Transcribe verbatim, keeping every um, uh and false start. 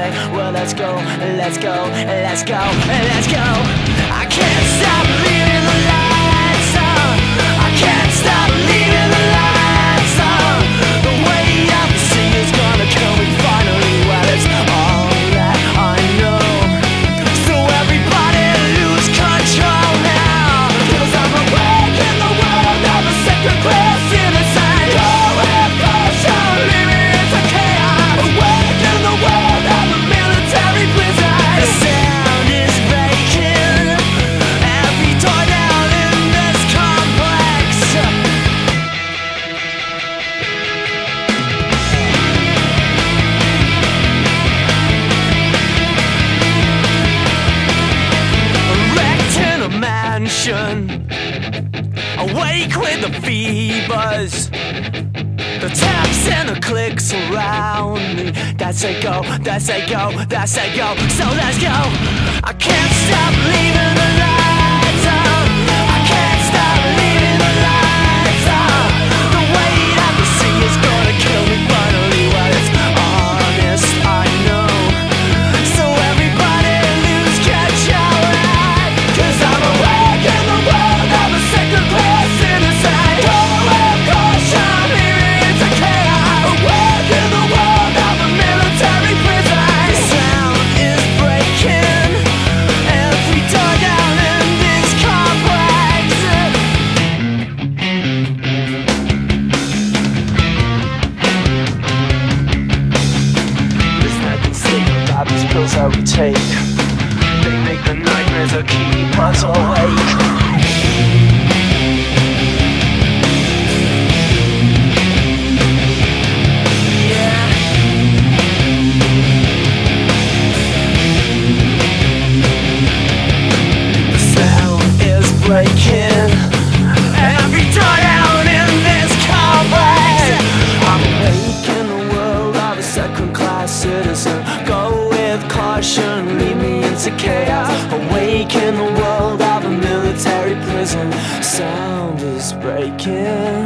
Alright, well let's go, let's go, let's go, let's go. I can't stop leaving the lights on. I can't stop leaving the lights on. The way I see is gonna kill me finally. Well, it's all that I know. So everybody lose control now. Cause I'm awake in the world of a second class innocent. Go with caution, leaving into chaos. Awake in the world of a military prison. The sound is breaking every door down in this complex. Wrecked in a mansion, awake with the fevers. The taps and the clicks around me. That say go, that say go, that say go. So let's go. I can't stop leaving the lights on. I can't stop leaving the lights on. The weight of the sea is gonna kill me finally. Well, it's honest, I know. So everybody lose control, right? Cause I'm awake in the world of a second class innocent. Go with caution, leaving into chaos. Awake in the world of a military prison. The sound is breaking every door down in this complex. There's nothing safe about these pills that we take. They make the nightmares that keep us awake. Breaking every door down in this complex. I'm awake in the world of a second-class citizen. Go with caution, lead me into chaos. Awake in the world of a military prison. Sound is breaking